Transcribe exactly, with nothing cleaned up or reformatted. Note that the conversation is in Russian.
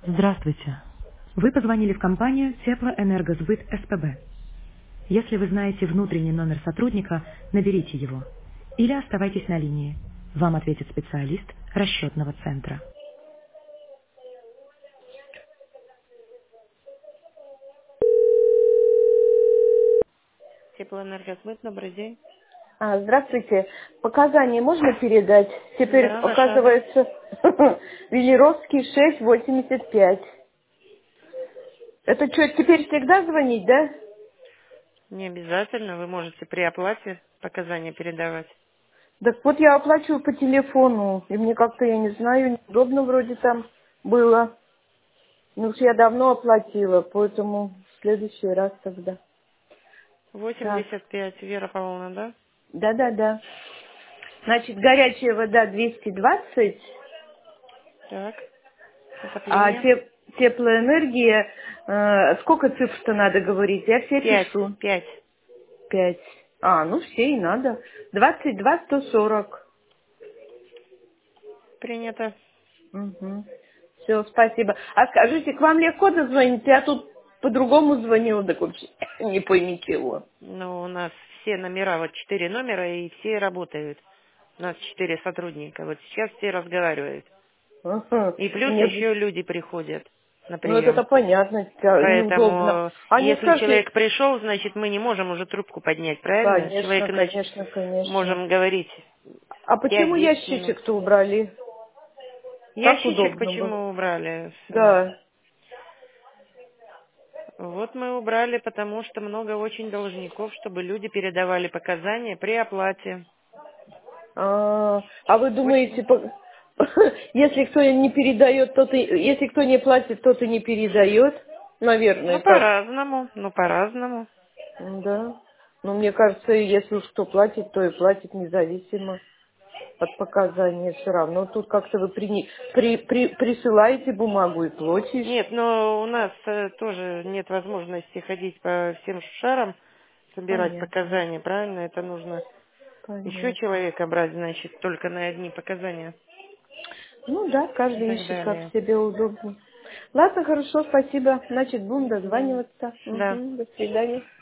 Здравствуйте. Вы позвонили в компанию Теплоэнергосбыт СПБ. Если вы знаете внутренний номер сотрудника, наберите его. Или оставайтесь на линии. Вам ответит специалист расчетного центра. Теплоэнергосбыт, добрый день. А, здравствуйте. Показания можно передать? Теперь, Да, ваш адрес. оказывается, Велеровский шесть восемьдесят пять. Это что, теперь всегда звонить, да? Не обязательно, вы можете при оплате показания передавать. Так вот я оплачиваю по телефону, и мне как-то, я не знаю, неудобно вроде там было. Ну уж я давно оплатила, поэтому в следующий раз тогда. Так, восемьдесят пять, Вера Павловна, да? да-да-да. Значит, горячая вода двести двадцать, Так, а отопление. теп- теплоэнергия, э, сколько цифр-то надо говорить? Я все Пять, пишу. пять. Пять. А, ну все и надо. Двадцать два сто сорок. Принято. Угу. Все, спасибо. А скажите, к вам легко дозвонить? Я тут по-другому звонила, так вообще не пойми чего. Ну, у нас все номера, вот четыре номера, и все работают. У нас четыре сотрудника. Вот сейчас все разговаривают. Ага. И плюс Мне бы- еще люди приходят на Ну, это прием. понятно, тя- неудобно. Поэтому, А не если скажите, человек пришел, значит, мы не можем уже трубку поднять, правильно? Человек, конечно, значит, конечно, конечно. можем говорить А почему пять-десять минут. ящичек-то убрали? Как Ящичек удобно было? почему убрали? Да, Вот мы убрали, потому что много очень должников, чтобы люди передавали показания при оплате. А, а вы Очень. думаете, по- если кто не передает, тот и, если кто не платит, тот и не передает? Ну, Наверное, так. по-разному, ну, по-разному. М, Да. Но мне кажется, если уж кто платит, то и платит независимо от показания все равно. Тут как-то вы при, при, при- присылаете бумагу и платишь. Нет, но у нас э, тоже нет возможности ходить по всем шарам, собирать Понятно, показания, правильно? Это нужно еще понятно. человека брать, значит, только на одни показания Ну да, и каждый так ищет, как далее. себе удобнее. Ладно, хорошо, спасибо. Значит, будем До свидания. дозваниваться. Да. Мгм, до свидания.